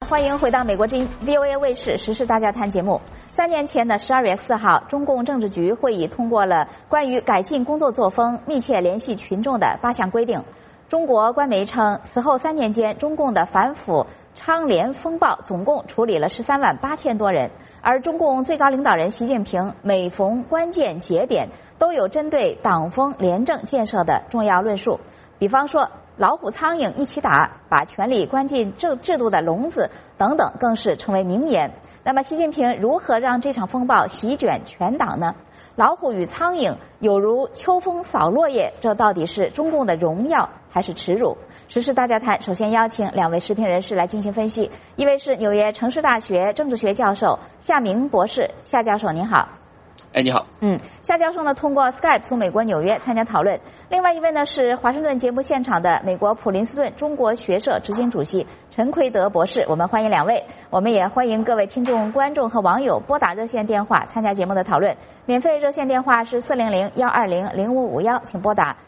欢迎回到美国之音 VOA 卫视时事大家谈节目。3年前的12月4号，中共政治局会议通过了关于改进工作作风、密切联系群众的8项规定。中国官媒称，此后3年间，中共的反腐倡廉风暴总共处理了13万8千多人，而中共最高领导人习近平每逢关键节点都有针对党风廉政建设的重要论述，比方说老虎苍蝇一起打，把权力关进制度的笼子等等，更是成为名言。那么习近平如何让这场风暴席卷全党呢？老虎与苍蝇有如秋风扫落叶，这到底是中共的荣耀还是耻辱？时事大家谈首先邀请2位时评人士来进行分析，一位是纽约城市大学政治学教授夏明博士，夏教授您好。 你好。 夏教授呢通过 Skype 从美国纽约参加讨论。另外一位呢是华盛顿节目现场的美国普林斯顿中国学社执行主席陈奎德博士，我们欢迎2位。我们也欢迎各位听众、观众和网友拨打热线电话参加节目的讨论。免费热线电话是400-120-0551，请拨打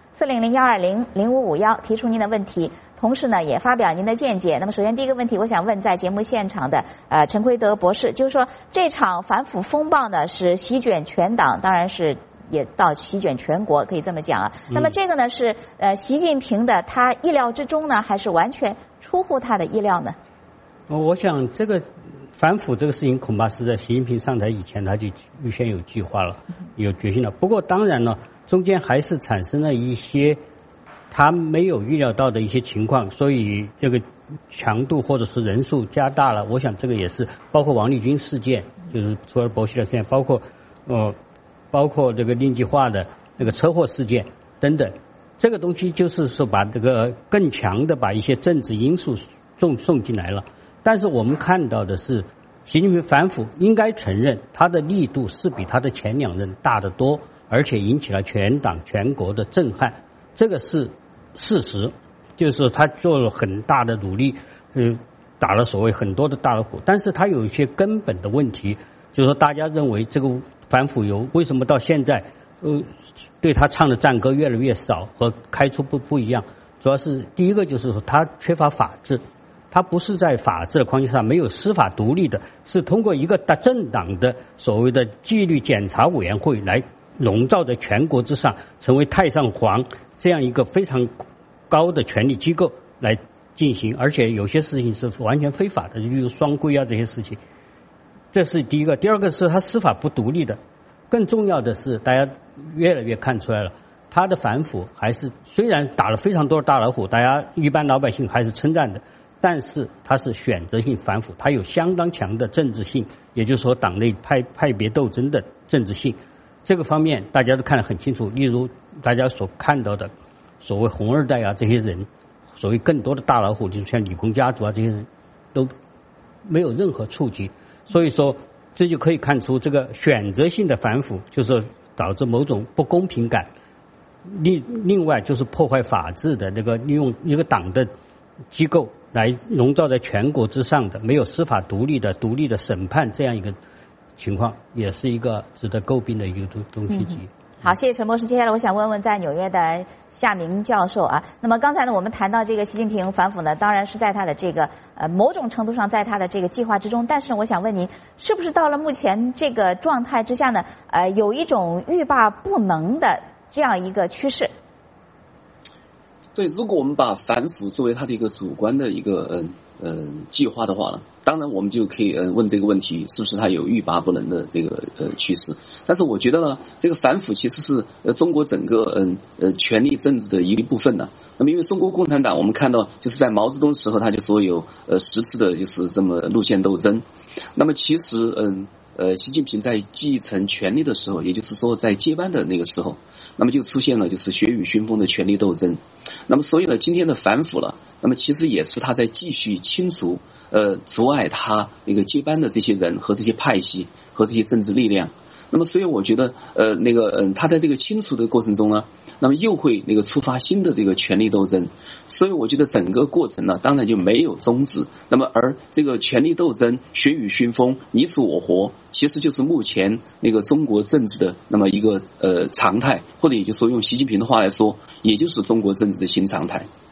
400-120-0551提出您的问题，同时呢也发表您的见解。那么首先第一个问题，我想问在节目现场的陈奎德博士，就是说这场反腐风暴呢是席卷全党，当然是也到席卷全国，可以这么讲啊。那么这个呢是习近平的他意料之中呢，还是完全出乎他的意料呢？ 我想这个反腐这个事情恐怕是在习近平上台以前他就预先有计划了，有决心了。不过当然呢，中间还是产生了一些他没有预料到的一些情况，所以这个强度或者是人数加大了。我想这个也是包括王立军事件，就是除了薄熙来事件，包括这个令计划的那个车祸事件等等，这个东西就是说把这个更强的把一些政治因素送进来了。但是我们看到的是，习近平反腐应该承认他的力度是比他的前2任大得多，而且引起了全党全国的震撼，这个是事实。就是说他做了很大的努力，打了所谓很多的大老虎，但是他有一些根本的问题，就是说大家认为这个反腐为什么到现在对他唱的赞歌越来越少和开出不一样，主要是第一个就是说他缺乏法治，他不是在法治的框架下，没有司法独立的，是通过一个政党的所谓的纪律检查委员会来笼罩在全国之上，成为太上皇这样一个非常高的权力机构来进行，而且有些事情是完全非法的，例如双规啊这些事情。这是第一个。第二个是他司法不独立的。更重要的是，大家越来越看出来了，他的反腐还是虽然打了非常多的大老虎，大家一般老百姓还是称赞的，但是他是选择性反腐，他有相当强的政治性，也就是说党内派别斗争的政治性。这个方面大家都看得很清楚，例如大家所看到的所谓红二代啊这些人，所谓更多的大老虎，就像李鹏家族啊这些人都没有任何触及。所以说这就可以看出这个选择性的反腐就是导致某种不公平感，另外就是破坏法治的这个利用一个党的机构来笼罩在全国之上的没有司法独立的审判这样一个情况，也是一个值得诟病的一个东西之一。 好，谢谢陈博士。接下来我想问问在纽约的夏明教授啊，那么刚才呢我们谈到这个习近平反腐呢，当然是在他的这个某种程度上在他的这个计划之中，但是我想问您，是不是到了目前这个状态之下呢，有一种欲罢不能的这样一个趋势？ 对，如果我们把反腐作为他的一个主观的一个计划的话呢，当然我们就可以问这个问题，是不是他有欲罢不能的这个趋势？但是我觉得呢，这个反腐其实是中国整个权力政治的一部分呢。那么因为中国共产党我们看到就是在毛泽东时候他就说有10次的就是这么路线斗争。那么其实习近平在继承权力的时候，也就是说在接班的那个时候，那么就出现了就是血雨腥风的权力斗争。那么所以呢，今天的反腐了，那么其实也是他在继续清除阻碍他那个接班的这些人和这些派系和这些政治力量。那么所以我觉得他在这个清除的过程中呢，那么又会那个触发新的这个权力斗争。所以我觉得整个过程呢当然就没有终止。那么而这个权力斗争血雨腥风你死我活，其实就是目前那个中国政治的那么一个常态，或者也就是说用习近平的话来说，也就是中国政治的新常态。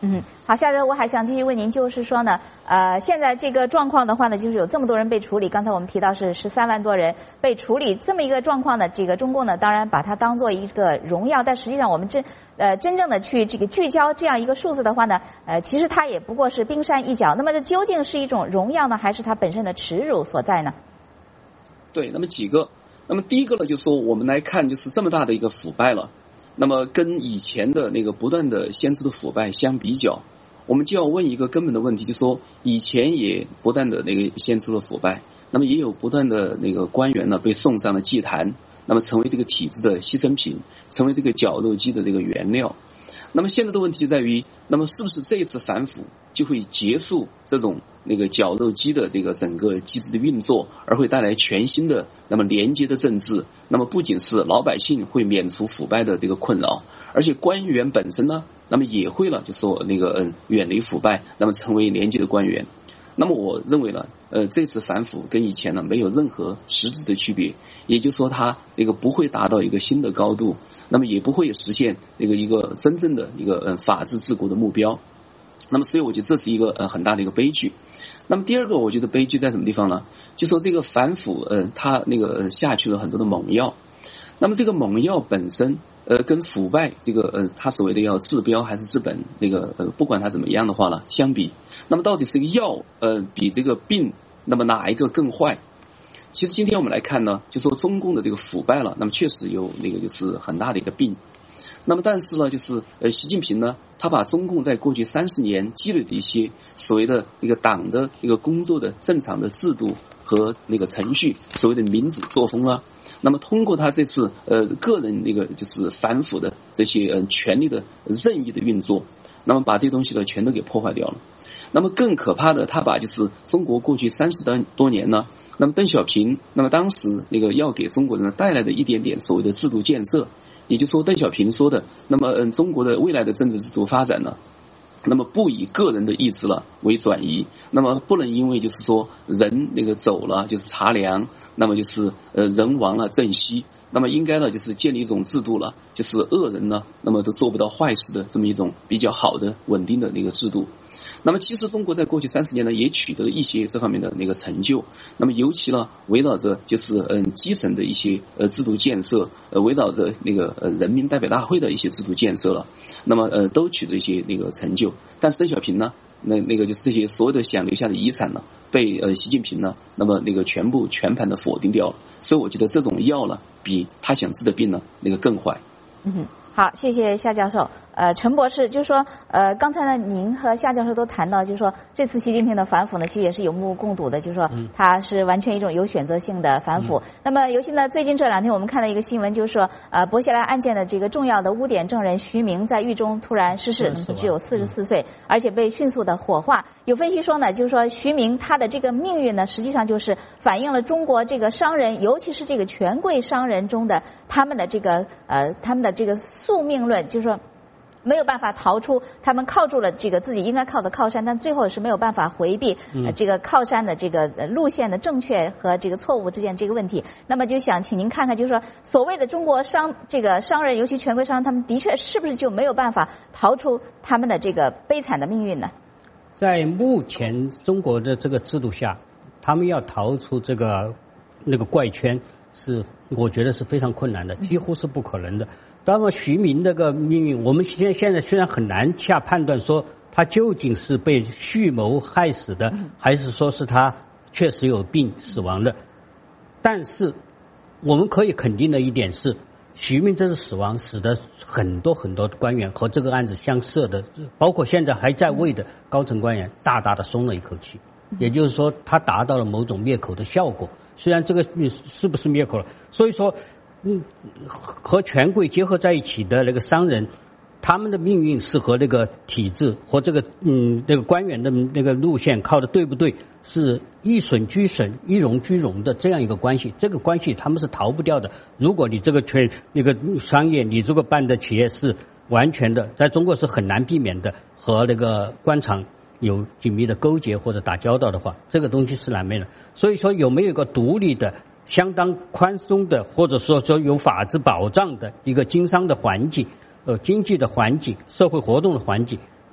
好，夏哲，我还想继续问您，就是说呢，现在这个状况的话呢，就是有这么多人被处理，刚才我们提到是13万多人被处理，这么一个状况呢，这个中共呢，当然把它当做一个荣耀，但实际上我们真正的去这个聚焦这样一个数字的话呢，其实它也不过是冰山一角。那么这究竟是一种荣耀呢，还是它本身的耻辱所在呢？ 对，那么几个，那么第一个呢，就是说我们来看，就是这么大的一个腐败了。那么跟以前的那个不断的显著的腐败相比较，我们就要问一个根本的问题，就是说以前也不断的那个显著的腐败，那么也有不断的那个官员呢被送上了祭坛，那么成为这个体制的牺牲品，成为这个绞肉机的这个原料。那么现在的问题就在于，那么是不是这一次反腐就会结束这种那个绞肉机的这个整个机制的运作，而会带来全新的那么廉洁的政治？那么不仅是老百姓会免除腐败的这个困扰，而且官员本身呢，那么也会了，就说那个远离腐败，那么成为廉洁的官员。那么我认为呢，这次反腐跟以前呢没有任何实质的区别，也就是说它那个不会达到一个新的高度，那么也不会实现那个一个真正的一个法治治国的目标。那么所以我觉得这是一个很大的一个悲剧。那么第二个我觉得悲剧在什么地方呢？就说这个反腐它那个下去了很多的猛药，那么这个猛药本身跟腐败这个它所谓的要治标还是治本，那个不管它怎么样的话呢，相比，那么到底这个药比这个病，那么哪一个更坏？其实今天我们来看呢，就说中共的这个腐败了，那么确实有那个就是很大的一个病。那么但是呢，就是习近平呢，他把中共在过去30年积累的一些所谓的一个党的一个工作的正常的制度和那个程序，所谓的民主作风啊，那么通过他这次个人那个就是反腐的这些权力的任意的运作，那么把这些东西呢全都给破坏掉了。那么更可怕的，他把就是中国过去30多年呢，那么邓小平那么当时那个要给中国人带来的一点点所谓的制度建设，也就是说邓小平说的，那么中国的未来的政治制度发展呢，那么不以个人的意志了为转移，那么不能因为就是说人那个走了就是茶凉，那么就是人亡了政息，那么应该呢就是建立一种制度了，就是恶人呢那么都做不到坏事的这么一种比较好的稳定的那个制度。那么其实中国在过去30年呢也取得了一些这方面的那个成就，那么尤其呢围绕着就是基层的一些制度建设，围绕着那个人民代表大会的一些制度建设了，那么都取得一些那个成就。但是邓小平呢那个就是这些所有的想留下的遗产呢被习近平呢那么那个全盘的否定掉了。所以我觉得这种药呢比他想治的病呢那个更坏。 好，谢谢夏教授。陈博士就是说，刚才呢，您和夏教授都谈到，就是说这次习近平的反腐呢，其实也是有目共睹的，就是说他是完全一种有选择性的反腐。那么尤其呢，最近这2天我们看到一个新闻，就是说，薄熙来案件的这个重要的污点证人徐明在狱中突然逝世，只有44岁，而且被迅速的火化。有分析说呢，就是说徐明他的这个命运呢，实际上就是反映了中国这个商人，尤其是这个权贵商人中的他们的这个宿命论，就是说没有办法逃出，他们靠住了这个自己应该靠的靠山，但最后是没有办法回避这个靠山的这个路线的正确和这个错误之间这个问题。那么就想请您看看，就是说所谓的中国这个商人，尤其权贵商人，他们的确是不是就没有办法逃出他们的这个悲惨的命运呢？ 在目前中国的这个制度下，他们要逃出这个那个怪圈，是我觉得是非常困难的，几乎是不可能的。那么徐明这个命运，我们现在虽然很难下判断说他究竟是被蓄谋害死的，还是说是他确实有病死亡的，但是我们可以肯定的一点是，徐明这次死亡使得很多官员和这个案子相涉的，包括现在还在位的高层官员大大的松了一口气，也就是说他达到了某种灭口的效果。虽然这个是不是灭口了，所以说和权贵结合在一起的那个商人，他们的命运是和那个体制和这个那个官员的那个路线靠的对不对，是一损俱损一荣俱荣的这样一个关系。这个关系他们是逃不掉的。如果你这个那个商业，你这个办的企业是完全的，在中国是很难避免的和那个官场有紧密的勾结或者打交道的话，这个东西是难免的。所以说有没有一个独立的相当宽松的，或者说有法治保障的一个经商的环境、经济的环境、社会活动的环境，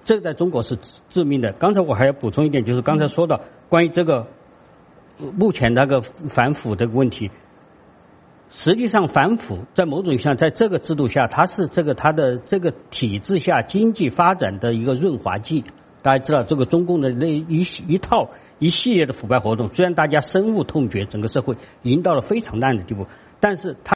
这个在中国是致命的。刚才我还要补充一点，就是刚才说到关于这个目前那个反腐这个问题，实际上反腐在某种意义上，在这个制度下，它是它的这个体制下经济发展的一个润滑剂。大家知道，这个中共的那一系列的腐败活动，虽然大家深恶痛绝，整个社会已经到了非常烂的地步，但是它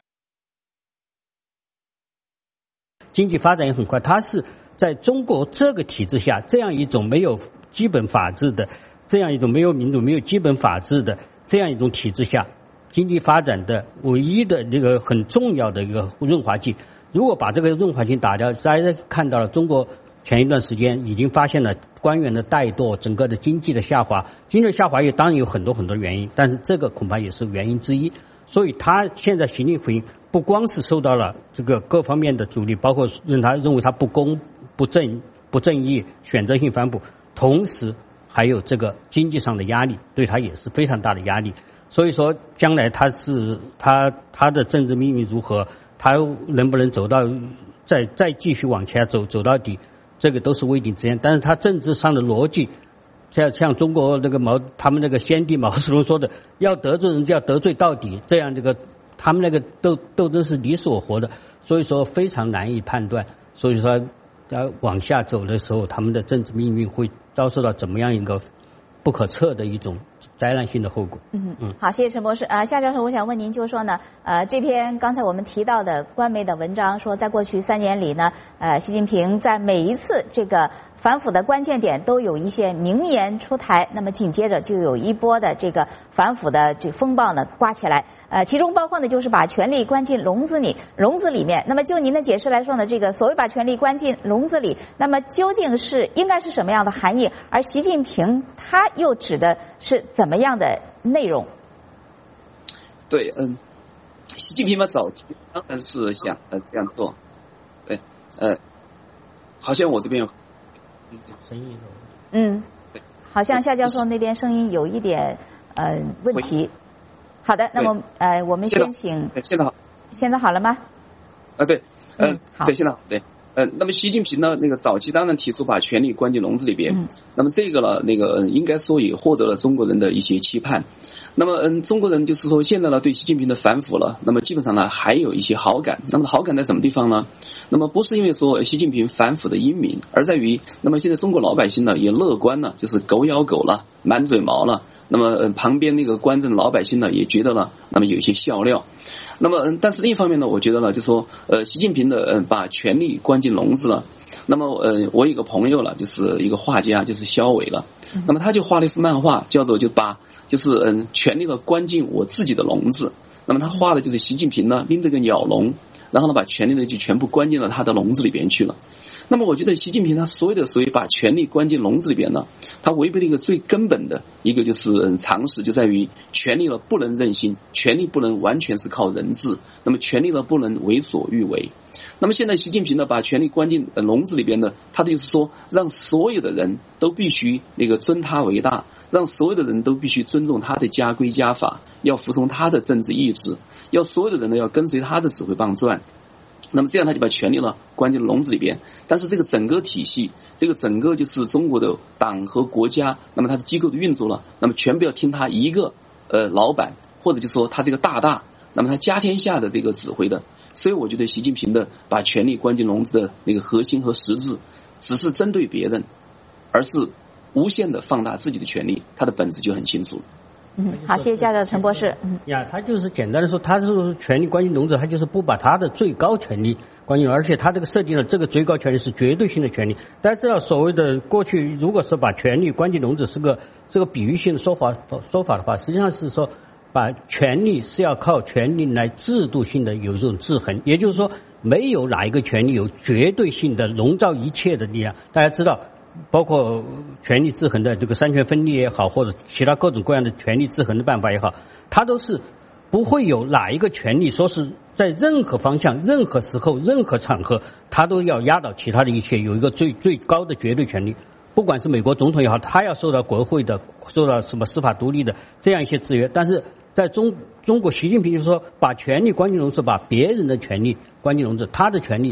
经济发展也很快。它是在中国这个体制下，这样一种没有基本法治的，这样一种没有民主、没有基本法治的这样一种体制下，经济发展的唯一的这个很重要的一个润滑剂。如果把这个润滑剂打掉，大家看到了中国前一段时间已经发现了官员的怠惰，整个的经济的下滑。经济的下滑也当然有很多很多原因，但是这个恐怕也是原因之一。所以他现在习近平不光是受到了这个各方面的阻力，包括认为他不公、不正义、选择性反腐，同时还有这个经济上的压力，对他也是非常大的压力。所以说，将来他的政治命运如何，他能不能走到再继续往前走到底，这个都是未定之间。但是他政治上的逻辑，像中国那个他们那个先帝毛泽东说的，要得罪人就要得罪到底，这样他们那个斗争是你死我活的，所以说非常难以判断。所以说往下走的时候，他们的政治命运会遭受到怎么样一个不可测的一种灾难性的后果。 好，谢谢陈博士。夏教授，我想问您，就是说呢，这篇刚才我们提到的官媒的文章说，在过去3年里呢，习近平在每一次这个反腐的关键点都有一些名言出台，那么紧接着就有一波的这个反腐的这个风暴呢刮起来，其中包括呢就是把权力关进笼子里面。那么就您的解释来说呢，这个所谓把权力关进笼子里，那么究竟应该是什么样的含义？而习近平他又指的是怎么样的内容？ 对，习近平嘛，早期当然是想这样做，对，好像我这边有声音好像夏教授那边声音有一点问题。好的，那么我们先请。 现在好。 现在好了吗？ 对， 好， 对，现在好，对。那么习近平呢，那个早期当然提出把权力关进笼子里边，那么这个呢，应该说也获得了中国人的一些期盼。那么中国人就是说现在呢对习近平的反腐了，那么基本上呢还有一些好感。那么好感在什么地方呢？那么不是因为说习近平反腐的英明，而在于那么现在中国老百姓呢也乐观了，就是狗咬狗了，满嘴毛了。那么旁边那个观政老百姓呢也觉得了，那么有一些笑料。那么但是另一方面呢，我觉得呢，就是说习近平的把权力关进笼子了。那么我有一个朋友了，就是一个画家，就是肖伟了。那么他就画了一幅漫画，叫做就是权力呢关进我自己的笼子。那么他画的就是习近平呢拎着个鸟笼，然后呢把权力呢就全部关进了他的笼子里边去了。那么我觉得习近平他所谓把权力关进笼子里边呢，他违背了一个最根本的一个就是常识，就在于权力呢不能任性，权力不能完全是靠人治，那么权力呢不能为所欲为。那么现在习近平呢把权力关进笼子里边呢，他就是说让所有的人都必须尊他为大，让所有的人都必须尊重他的家规家法，要服从他的政治意志，要所有的人呢要跟随他的指挥棒转。那么这样他就把权力呢关进了笼子里边，但是这个整个体系，这个整个就是中国的党和国家，那么他的机构的运作了，那么全部要听他一个老板，或者就说他这个大，那么他家天下的这个指挥的。所以我觉得习近平的把权力关进笼子的那个核心和实质，只是针对别人，而是无限的放大自己的权力，他的本质就很清楚。 好，谢谢家长陈博士。 他就是简单的说，他是权力关进笼子，他就是不把他的最高权力关进笼子，而且他这个设定了这个最高权力是绝对性的权力。大家知道，所谓的过去如果是把权力关进笼子是个比喻性的说法的话，实际上是说把权力是要靠权力来制度性的有这种制衡，也就是说没有哪一个权力有绝对性的笼罩一切的力量。大家知道，包括权力制衡的这个三权分立也好，或者其他各种各样的权力制衡的办法也好，它都是不会有哪一个权力说是在任何方向、任何时候、任何场合，它都要压倒其他的一切，有一个最高的绝对权力。不管是美国总统也好，他要受到国会的、受到什么司法独立的这样一些制约，但是在中国习近平就是说把权力关进笼子，把别人的权力关进笼子，他的权力是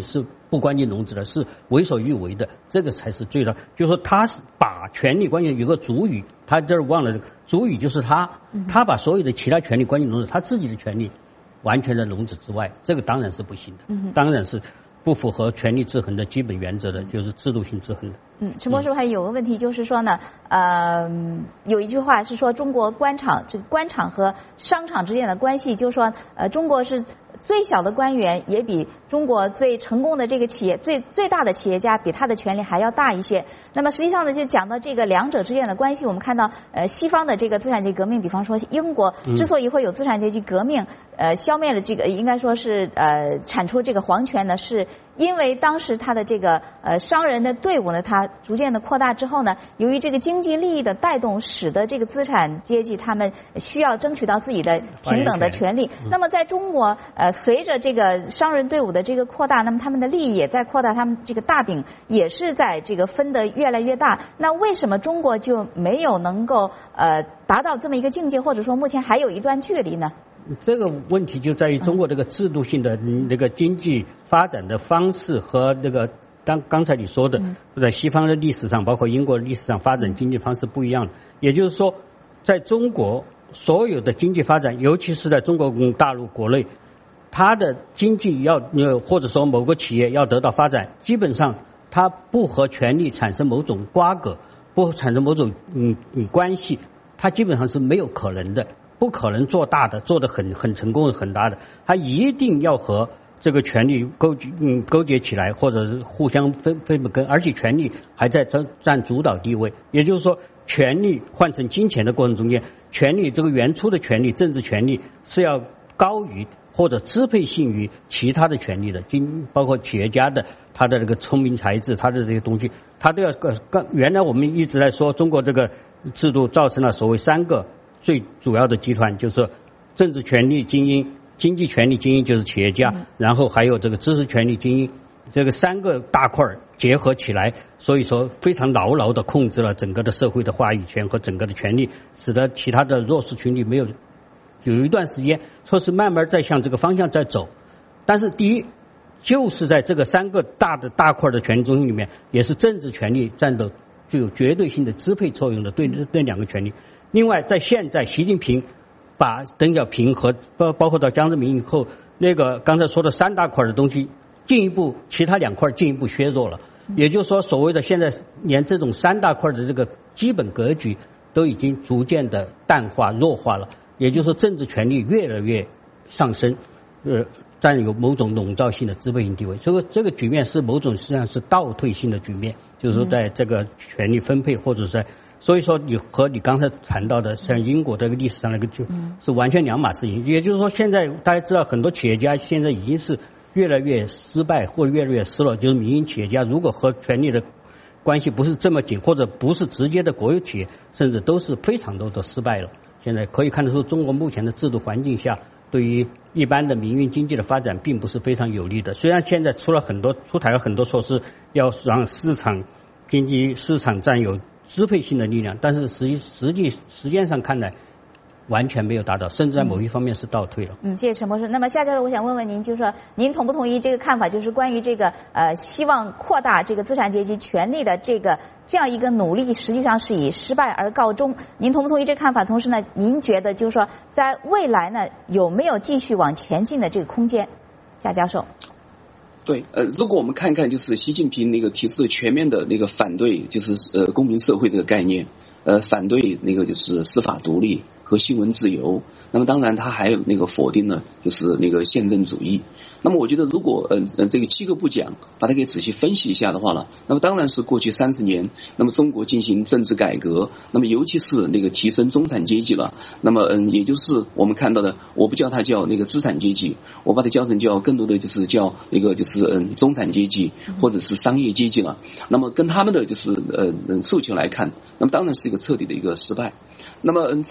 不关进笼子的，是为所欲为的，这个才是最大。就是说他是把权力关进有个主语，他这儿忘了主语就是他把所有的其他权利关进笼子，他自己的权利完全在笼子之外，这个当然是不行的，当然是不符合权力制衡的基本原则的，就是制度性制衡的。 陈博士还有个问题就是说呢，有一句话是说中国官场这个官场和商场之间的关系，就是说中国是最小的官员也比中国最成功的这个企业最大的企业家比他的权力还要大一些。那么实际上呢，就讲到这个两者之间的关系，我们看到西方的这个资产阶级革命，比方说英国之所以会有资产阶级革命，消灭了这个应该说是铲除这个皇权呢，是因为当时他的这个商人的队伍呢，他逐渐的扩大之后呢，由于这个经济利益的带动，使得这个资产阶级他们需要争取到自己的平等的权利。那么在中国随着这个商人队伍的这个扩大，那么他们的利益也在扩大，他们这个大饼也是在这个分得越来越大。那为什么中国就没有能够达到这么一个境界，或者说目前还有一段距离呢？ 这个问题就在于中国这个制度性的那个经济发展的方式和这个刚才你说的，在西方的历史上，包括英国的历史上发展经济方式不一样。也就是说，在中国所有的经济发展，尤其是在中国大陆国内，它的经济或者说某个企业要得到发展，基本上它不和权力产生某种瓜葛，不产生某种关系，它基本上是没有可能的。不可能做大的，做得很成功很大的，他一定要和这个权力勾结起来，或者是互相分根，而且权力还在占主导地位。也就是说，权力换成金钱的过程中间，权力这个原初的权力，政治权力是要高于或者支配性于其他的权利的，包括企业家的他的这个聪明才智，他的这些东西，他都要原来我们一直在说中国这个制度造成了所谓3个最主要的集团，就是政治权力精英、经济权力精英就是企业家，然后还有这个知识权力精英，这个3个大块结合起来，所以说非常牢牢的控制了整个的社会的话语权和整个的权力，使得其他的弱势群体没有一段时间说是慢慢在向这个方向在走。但是第一，就是在这个3个大块的权力中心里面，也是政治权力占的具有绝对性的支配作用的对2个权力。另外，在现在习近平把邓小平和包括到江泽民以后，那个刚才说的3大块的东西，其他2块进一步削弱了。也就是说，所谓的现在连这种3大块的这个基本格局都已经逐渐的淡化弱化了。也就是说，政治权力越来越上升，占有某种笼罩性的支配性地位。这个局面是某种实际上是倒退性的局面，就是说在这个权力分配或者在。所以说你刚才谈到的像英国这个历史上那个就是完全两码事情。也就是说，现在大家知道很多企业家现在已经是越来越失败或者越来越失落，就是民营企业家如果和权力的关系不是这么紧，或者不是直接的国有企业，甚至都是非常多的失败了。现在可以看得出，中国目前的制度环境下，对于一般的民营经济的发展并不是非常有利的。虽然现在出台了很多措施，要让经济市场占有支配性的力量，但是实践上看来完全没有达到，甚至在某一方面是倒退了。 谢谢陈博士。那么下就是我想问问您，就是说您同不同意这个看法，就是关于这个希望扩大这个资产阶级权利的这样一个努力，实际上是以失败而告终。您同不同意这个看法？同时呢，您觉得就是说在未来呢有没有继续往前进的这个空间？夏教授。 对，如果我们看看就是习近平那个提出的全面的那个反对，就是公民社会这个概念，反对那个就是司法独立和新闻自由。那么当然他还有那个否定呢，就是那个宪政主义。那么我觉得如果这个7个不讲把它给仔细分析一下的话呢，那么当然是过去30年，那么中国进行政治改革，那么尤其是那个提升中产阶级了。那么也就是我们看到的，我不叫它叫那个资产阶级，我把它叫成叫更多的就是叫那个就是中产阶级或者是商业阶级了。那么跟他们的就是诉求来看，那么当然是一个彻底的一个失败。那么这里边呢，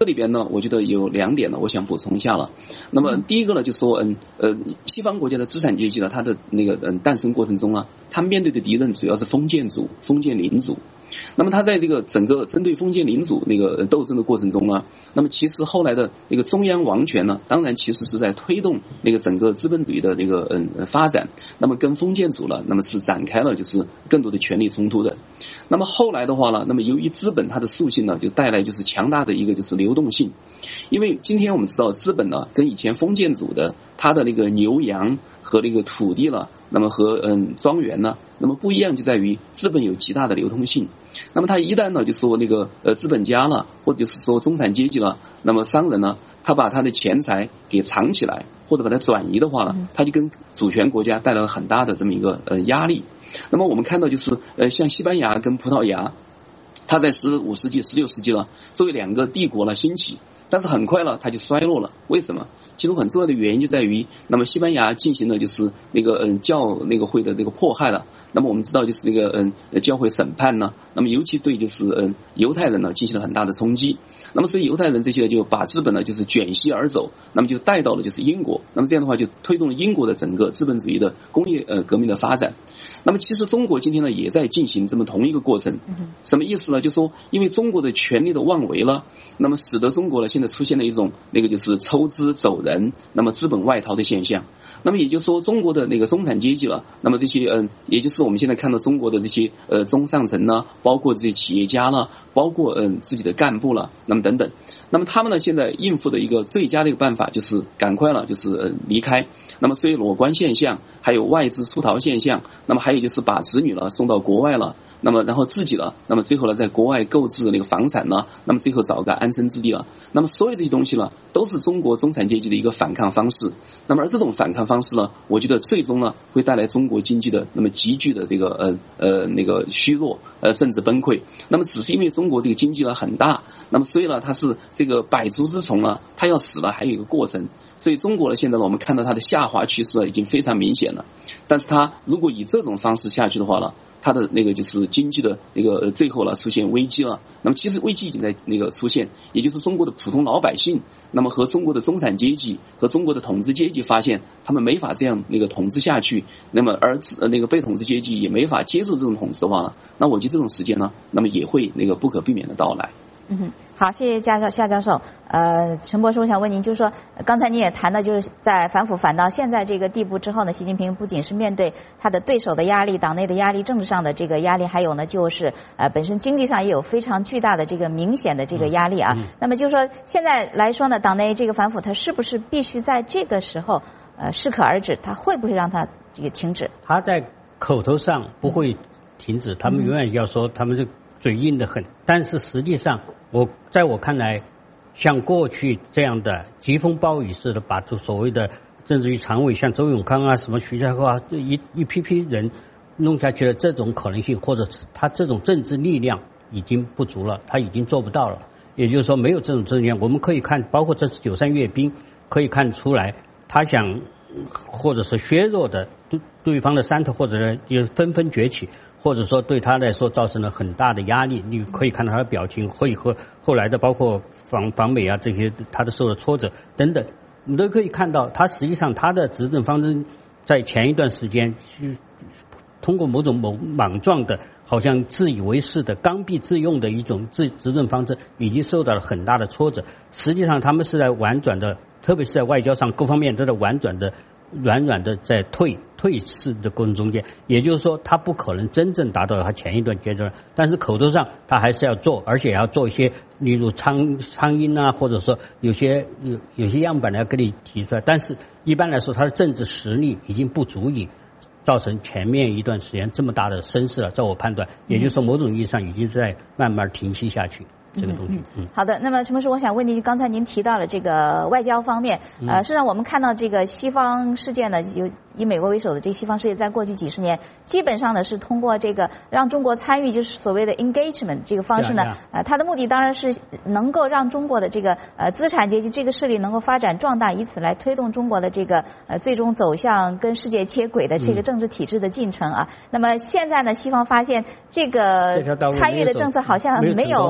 我觉得有2点呢，我想补充一下了。那么第一个呢，就说西方国家的资产阶级呢，它的那个诞生过程中啊，它面对的敌人主要是封建主、封建领主。那么他在这个整个针对封建领主那个斗争的过程中呢，那么其实后来的那个中央王权呢，当然其实是在推动那个整个资本主义的那个发展，那么跟封建主呢，那么是展开了就是更多的权力冲突的。那么后来的话呢，那么由于资本它的属性呢，就带来就是强大的一个就是流动性。因为今天我们知道资本呢，跟以前封建主的它的那个牛羊和那个土地了，那么和庄园呢，那么不一样就在于资本有极大的流通性。那么他一旦呢，就说那个资本家了，或者是说中产阶级了，那么商人呢，他把他的钱财给藏起来，或者把它转移的话呢，他就跟主权国家带来了很大的这么一个压力。那么我们看到就是像西班牙跟葡萄牙，它在15世纪、16世纪了，作为2个帝国了兴起。但是很快了，它就衰落了。为什么？其中很重要的原因就在于，那么西班牙进行了就是那个教那个会的那个迫害了。那么我们知道就是那个教会审判呢，那么尤其对就是犹太人呢进行了很大的冲击。那么所以犹太人这些就把资本呢就是卷息而走，那么就带到了就是英国。那么这样的话就推动了英国的整个资本主义的工业革命的发展。那么其实中国今天呢也在进行这么同一个过程。什么意思呢？就说因为中国的权力的妄为了，那么使得中国呢现在出现了一种那个就是抽资走人，那么资本外逃的现象。那么也就是说中国的那个中产阶级了，那么这些也就是我们现在看到中国的这些中上层呢，包括这些企业家了，包括自己的干部了，那么等等。那么他们呢现在应付的一个最佳的一个办法就是赶快了就是离开。那么所以裸官现象，还有外资出逃现象，那么还有就是把子女了送到国外了，那么然后自己了，那么最后呢在国外购置那个房产呢，那么最后找个安身之地了。那么所有这些东西呢都是中国中产阶级的一个反抗方式。那么而这种反抗方式呢，我觉得最终呢会带来中国经济的那么急剧的这个那个虚弱甚至崩溃。那么只是因为中国这个经济呢很大，那么所以呢它是这个百足之虫呢，它要死了还有一个过程。所以中国呢现在呢我们看到它的下滑趋势已经非常明显了。但是它如果以这种方式下去的话呢，它的那个就是经济的那个最后呢出现危机了。那么其实危机已经在那个出现，也就是中国的普通老百姓，那么和中国的中产阶级和中国的统治阶级发现他们没法这样那个统治下去，那么而那个被统治阶级也没法接受这种统治的话呢，那我觉得这种时间呢，那么也会那个不可避免的到来。 好，谢谢夏教授。陈博士，我想问您，就是说，刚才您也谈到，就是在反腐反到现在这个地步之后呢，习近平不仅是面对他的对手的压力、党内的压力、政治上的这个压力，还有呢，就是本身经济上也有非常巨大的这个明显的这个压力啊。那么就是说，现在来说呢，党内这个反腐，它是不是必须在这个时候适可而止？它会不会让它这个停止？ 他在口头上不会停止，他们永远要说他们是嘴硬得很，但是实际上在我看来，像过去这样的疾风暴雨似的把所谓的政治局常委像周永康啊、什么徐家华一批人弄下去了，这种可能性或者他这种政治力量已经不足了，他已经做不到了。也就是说没有这种政治力量，我们可以看包括这次93阅兵可以看出来，他想或者是削弱的对方的山头，或者也纷纷崛起，或者说对他来说造成了很大的压力。你可以看到他的表情，会和后来的包括访美啊这些，他的受的挫折等等，我们都可以看到，他实际上他的执政方针在前一段时间是通过某种莽撞的，好像自以为是的刚愎自用的一种执政方针，已经受到了很大的挫折。实际上他们是在婉转的，特别是在外交上各方面都在婉转的软软的在退市的过程中间，也就是说他不可能真正达到他前一段阶段，但是口头上他还是要做，而且要做一些例如苍蝇啊，或者说有些样板要给你提出来，但是一般来说他的政治实力已经不足以造成前面一段时间这么大的声势了，在我判断，也就是说某种意义上已经在慢慢停息下去。这个东西。 好的，那么陈博士，我想问您，刚才您提到了这个外交方面，实际上我们看到这个西方世界呢，以美国为首的这个西方世界，在过去几十年，基本上呢是通过这个让中国参与，就是所谓的 engagement 这个方式呢，它的目的当然是能够让中国的这个资产阶级这个势力能够发展壮大，以此来推动中国的这个最终走向跟世界接轨的这个政治体制的进程啊。那么现在呢，西方发现这个参与的政策好像没有对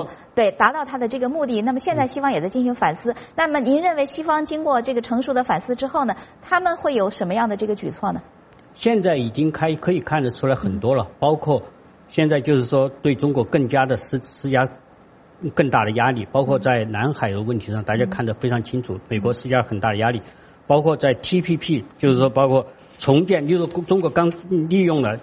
对，达到他的这个目的。那么现在西方也在进行反思。那么您认为西方经过这个成熟的反思之后呢，他们会有什么样的这个举措呢？ 现在已经可以看得出来很多了，包括现在就是说对中国更加的施加更大的压力，包括在南海的问题上，大家看得非常清楚，美国施加很大的压力，包括在 TPP， 就是说包括重建，例如中国刚利用了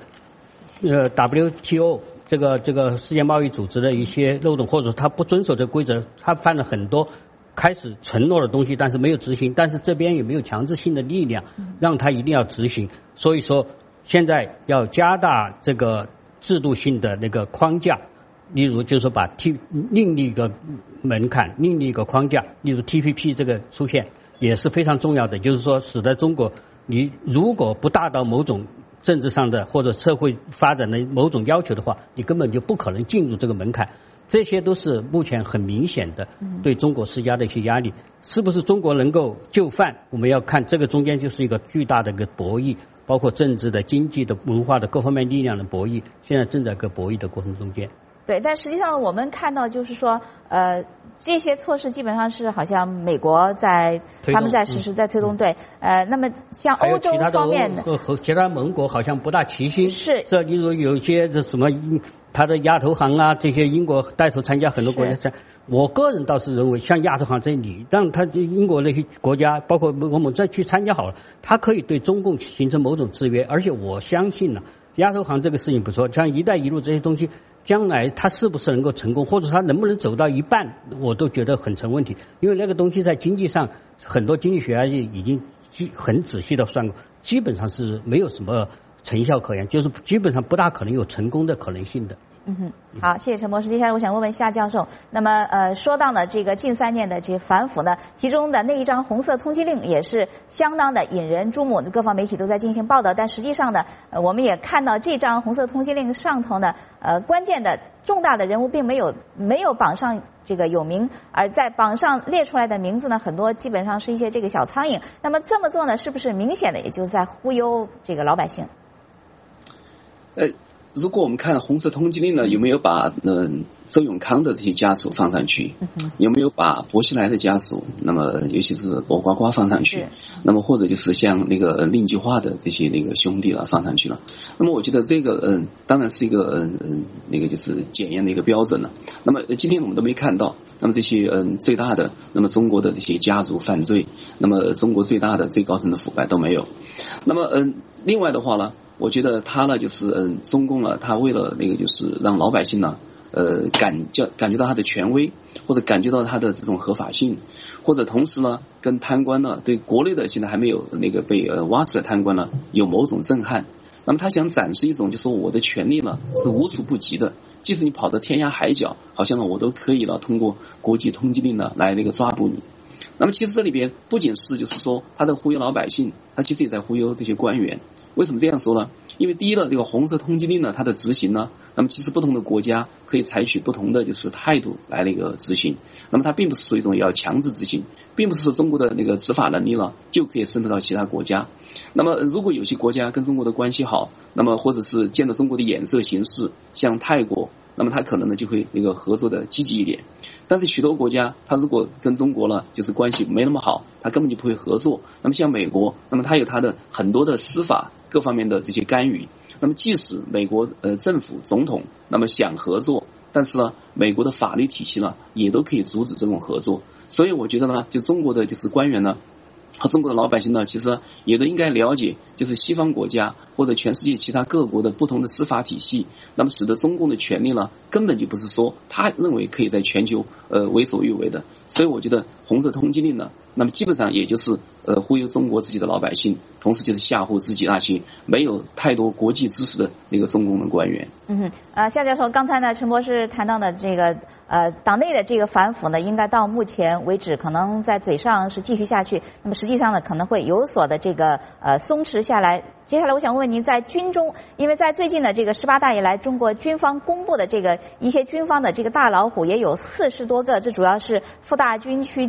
WTO 这个世界贸易组织的一些漏洞，或者说他不遵守这个规则，他犯了很多开始承诺的东西，但是没有执行，但是这边也没有强制性的力量让他一定要执行，所以说现在要加大这个制度性的那个框架，例如就是说把另一个门槛，另一个框架，例如 TPP 这个出现也是非常重要的，就是说使得中国你如果不达到某种政治上的或者社会发展的某种要求的话，你根本就不可能进入这个门槛。这些都是目前很明显的对中国施加的一些压力。是不是中国能够就范，我们要看这个中间就是一个巨大的一个博弈，包括政治的、经济的、文化的各方面力量的博弈，现在正在一个博弈的过程中间。 对，但实际上我们看到就是说，这些措施基本上是好像美国他们在实施，在推动。对，那么像欧洲方面的和其他盟国好像不大齐心。 是， 这例如有些这什么，他的亚投行啊，这些英国带头参加很多国家。我个人倒是认为，像亚投行这里，让他英国那些国家，包括我们再去参加好了，它可以对中共形成某种制约。而且我相信呢，亚投行这个事情不说，像一带一路这些东西，将来它是不是能够成功，或者它能不能走到一半，我都觉得很成问题。因为那个东西在经济上，很多经济学家已经很仔细的算过，基本上是没有什么成效可言，就是基本上不大可能有成功的可能性的。 好，谢谢陈博士。接下来我想问问夏教授，那么说到了这个近3年的这个反腐呢，其中的那一张红色通缉令也是相当的引人注目，各方媒体都在进行报道。但实际上呢，我们也看到这张红色通缉令上头呢，关键的重大的人物并没有榜上这个有名，而在榜上列出来的名字呢，很多基本上是一些这个小苍蝇。那么这么做呢，是不是明显的也就是在忽悠这个老百姓？ 如果我们看红色通缉令呢，有没有把周永康的这些家属放上去？有没有把薄熙来的家属，那么尤其是罗呱呱放上去？那么或者就是像那个令计划的这些那个兄弟了放上去了？那么我觉得这个当然是一个那个就是检验的一个标准了。那么今天我们都没看到，那么这些最大的，那么中国的这些家族犯罪，那么中国最大的最高层的腐败都没有。那么另外的话呢，我觉得他呢就是中共呢，他为了那个就是让老百姓呢感觉到他的权威，或者感觉到他的这种合法性，或者同时呢跟贪官呢，对国内的现在还没有那个被挖出来贪官呢有某种震撼。那么他想展示一种就是我的权力呢是无处不及的，即使你跑到天涯海角，好像呢我都可以了通过国际通缉令呢来那个抓捕你。那么其实这里边不仅是就是说他在忽悠老百姓，他其实也在忽悠这些官员。为什么这样说呢？因为第一呢，这个红色通缉令呢，它的执行呢，那么其实不同的国家可以采取不同的就是态度来那个执行。那么它并不是说一种要强制执行，并不是说中国的那个执法能力呢就可以渗透到其他国家。那么如果有些国家跟中国的关系好，那么或者是见到中国的眼色行事，像泰国，那么他可能呢就会那个合作的积极一点。但是许多国家他如果跟中国呢就是关系没那么好，他根本就不会合作。那么像美国，那么他有他的很多的司法各方面的这些干预，那么即使美国政府总统那么想合作，但是呢美国的法律体系呢也都可以阻止这种合作。所以我觉得呢，就中国的就是官员呢和中国的老百姓呢，其实也都应该了解，就是西方国家或者全世界其他各国的不同的司法体系，那么使得中共的权力呢，根本就不是说他认为可以在全球为所欲为的。所以我觉得红色通缉令呢，那么基本上也就是忽悠中国自己的老百姓，同时就是吓唬自己那些没有太多国际知识的那个中共的官员。 夏教授，刚才呢陈博士谈到的这个党内的这个反腐呢，应该到目前为止可能在嘴上是继续下去，那么实际上呢可能会有所的这个松弛下来。接下来我想问问您，在军中，因为在最近的这个18大以来，中国军方公布的这个一些军方的这个大老虎也有40多个，这主要是副大军区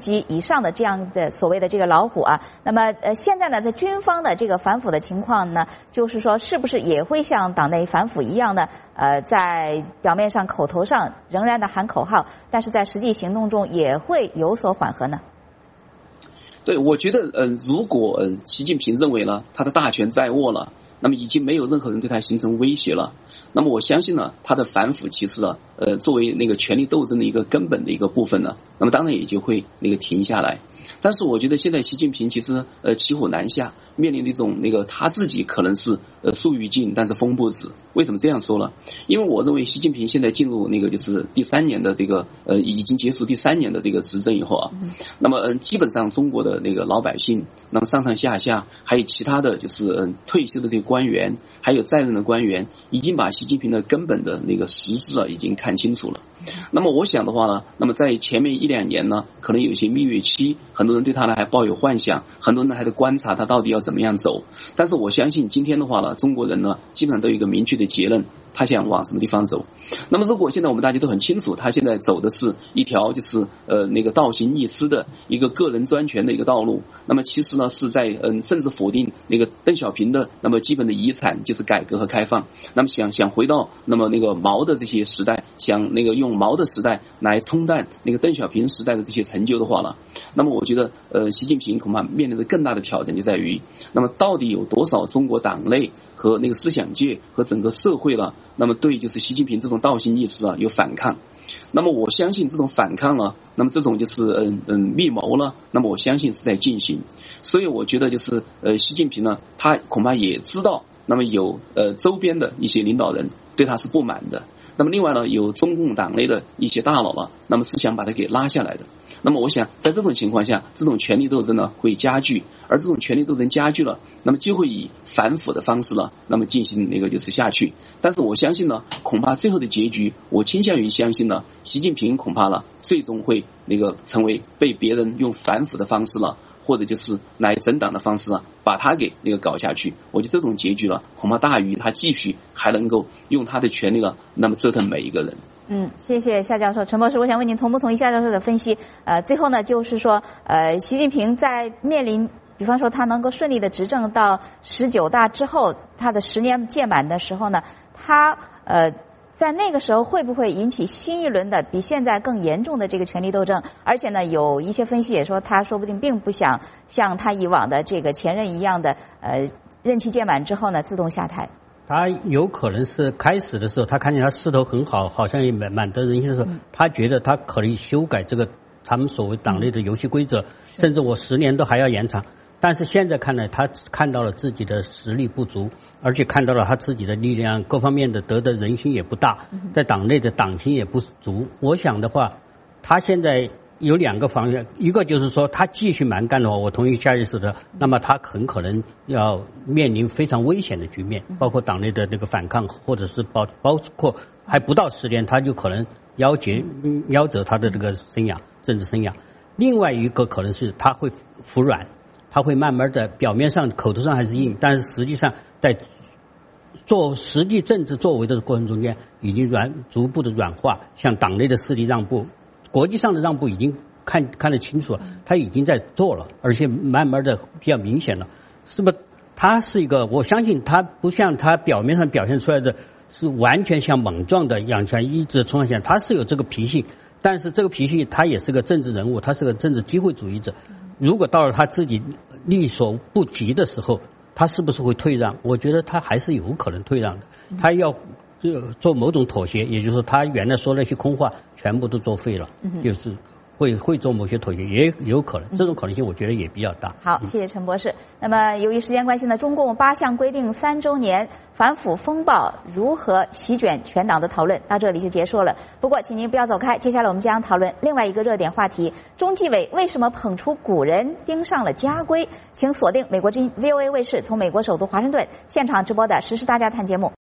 级以上的这样的所谓的这个老虎啊。那么现在呢，在军方的这个反腐的情况呢，就是说是不是也会像党内反腐一样呢？在表面上口头上仍然的喊口号，但是在实际行动中也会有所缓和呢？ 对，我觉得如果习近平认为呢，他的大权在握了，那么已经没有任何人对他形成威胁了，那么我相信呢，他的反腐其实呢，作为那个权力斗争的一个根本的一个部分呢，那么当然也就会那个停下来。但是我觉得现在习近平其实骑虎难下，面临的一种那个他自己可能是树欲静但是风不止。为什么这样说呢？因为我认为习近平现在进入那个就是第3年的这个已经结束第3年的这个执政以后啊，那么基本上中国的那个老百姓，那么上上下下还有其他的就是退休的这个官员，还有在任的官员，已经把习近平的根本的那个实质已经看清楚了。那么我想的话呢，那么在前面1-2年呢，可能有些蜜月期，很多人对他呢还抱有幻想，很多人还在观察他到底要怎么样走。但是我相信今天的话呢，中国人呢基本上都有一个明确的结论，他想往什么地方走。那么如果现在我们大家都很清楚，他现在走的是一条就是那个倒行逆施的一个个人专权的一个道路，那么其实呢是在甚至否定那个邓小平的那么基本的遗产，就是改革和开放。那么想回到那么那个毛的这些时代，想那个用毛的时代来冲淡那个邓小平时代的这些成就的话呢，那么我觉得习近平恐怕面临的更大的挑战就在于，那么到底有多少中国党内和那个思想界和整个社会了，那么对就是习近平这种倒行逆施有反抗。那么我相信这种反抗呢，那么这种就是密谋了，那么我相信是在进行。所以我觉得就是习近平呢，他恐怕也知道，那么有周边的一些领导人对他是不满的，那么另外呢，有中共党内的一些大佬了，那么是想把他给拉下来的。那么我想在这种情况下，这种权力斗争呢会加剧，而这种权力斗争加剧了，那么就会以反腐的方式呢，那么进行那个就是下去。但是我相信呢，恐怕最后的结局，我倾向于相信呢，习近平恐怕呢最终会那个成为被别人用反腐的方式了，或者就是来整党的方式呢，把他给那个搞下去。我觉得这种结局呢，恐怕大于他继续还能够用他的权力呢，那么折腾每一个人。 谢谢夏教授。陈博士，我想问您同不同意夏教授的分析？最后呢，就是说，习近平在面临，比方说他能够顺利的执政到19大之后，他的10年届满的时候呢，他在那个时候会不会引起新一轮的比现在更严重的这个权力斗争？而且呢，有一些分析也说，他说不定并不想像他以往的这个前任一样的，任期届满之后呢，自动下台。 他有可能是开始的时候，他看见他势头很好，好像也满得人心的时候，他觉得他可以修改这个他们所谓党内的游戏规则，甚至我10年都还要延长。但是现在看来，他看到了自己的实力不足，而且看到了他自己的力量各方面的得的人心也不大，在党内的党心也不足。我想的话，他现在有2个方向，一个就是说他继续蛮干的话，我同意夏医师的，那么他很可能要面临非常危险的局面，包括党内的这个反抗，或者是包括还不到10年他就可能夭折他的这个政治生涯。另外一个可能是他会服软，他会慢慢的表面上口头上还是硬，但是实际上在做实际政治作为的过程中间已经逐步的软化，向党内的势力让步，国际上的让步已经看得清楚了，他已经在做了，而且慢慢的比较明显了。是不是他是一个，我相信他不像他表面上表现出来的是完全像莽撞的养起来一直冲上前，他是有这个脾性，但是这个脾性他也是个政治人物，他是个政治机会主义者。如果到了他自己力所不及的时候，他是不是会退让？我觉得他还是有可能退让的，他要做某种妥协，也就是说他原来说那些空话全部都作废了，就是会做某些妥协，也有可能，这种可能性我觉得也比较大。 好，谢谢陈博士。那么由于时间关系呢，中共8项规定3周年反腐风暴如何席卷全党的讨论到这里就结束了。不过请您不要走开，接下来我们将讨论另外一个热点话题，中纪委为什么捧出古人盯上了家规？请锁定美国之音 VOA 卫视从美国首都华盛顿现场直播的时事大家谈节目。